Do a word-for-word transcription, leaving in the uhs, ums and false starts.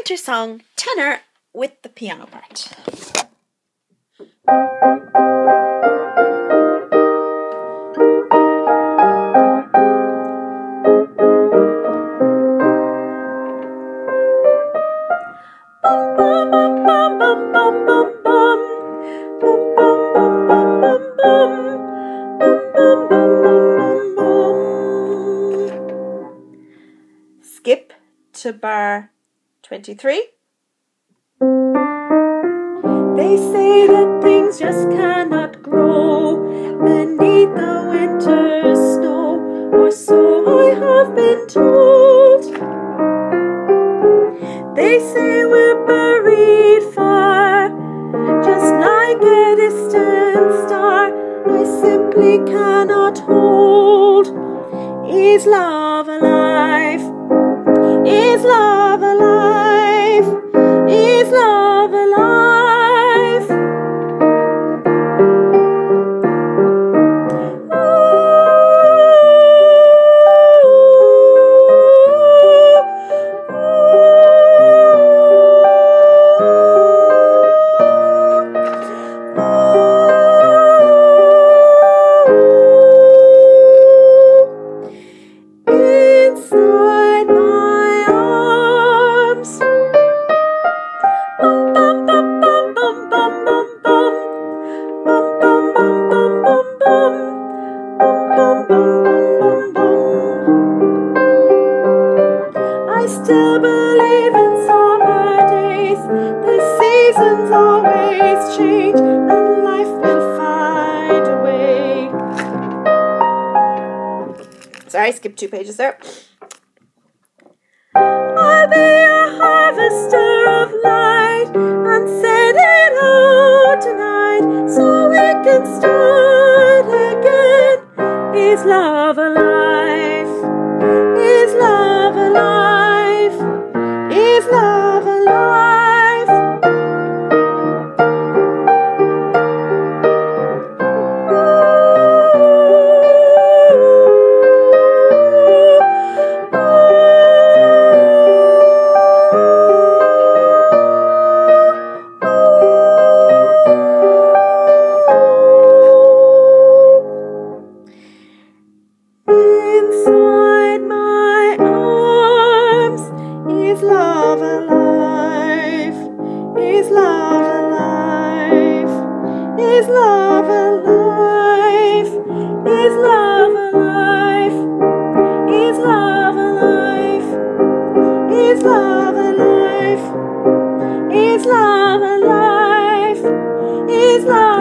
start your song tenor with the piano part. Skip to bar twenty-three. They say that things just cannot grow beneath the winter snow, or so I have been told. They say we're buried far, just like a distant star. I simply cannot hold. Is love alive? Is love alive? Is love alive? Inside my arms, bum bum bum bum bum bum bum bum bum bum bum bum bum bum bum bum bum. I still believe in summer days. The seasons always change, and life will find a way. Sorry, skip two pages there. I'll be a harvester of light and send it out tonight so we can start again. Is love alive? Is love alive? Is love alive? Inside my arms, is love alive? Is love alive? Is love alive? Is love alive? Is love alive? Is love alive? Is love alive? Is love